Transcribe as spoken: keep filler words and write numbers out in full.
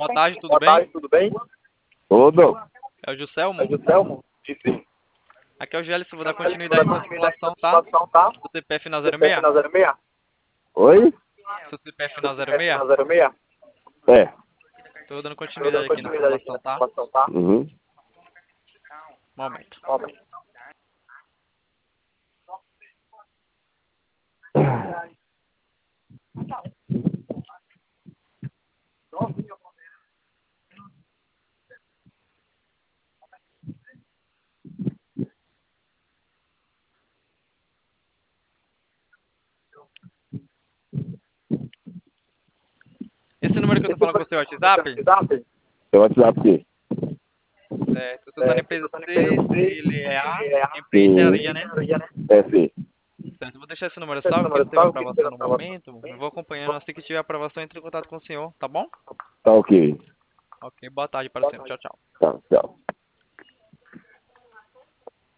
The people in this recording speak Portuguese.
Boa tarde, tudo Boa bem? tarde, tudo bem? Tudo. É o Juscelmo? É o Juscelmo? Sim. Aqui é o Gélis, vou dar continuidade na simulação, tá? Situação, tá? Do C P F na C P F zero seis? na zero seis? Oi? Seu C P F na C P F na zero seis? zero seis? É. Tô dando Tô continuidade dando aqui na continuidade aqui simulação, na tá? situação, tá? Uhum. Momento. Momento. Esse número que eu tô falando com o seu WhatsApp? WhatsApp? Seu WhatsApp aqui. Certo. Você tá na É, empresa tô na C empresa C L E A, C L E A. empreitaria, né? É, sim. Certo. Vou deixar esse número Esse salvo, que número não teve salvo, que aprovação teve no aprovação. momento. Eu vou acompanhando, assim que tiver aprovação, entre em contato com o senhor, tá bom? Tá ok. Ok, boa tarde para o senhor. Tchau, tchau. Tá, tchau.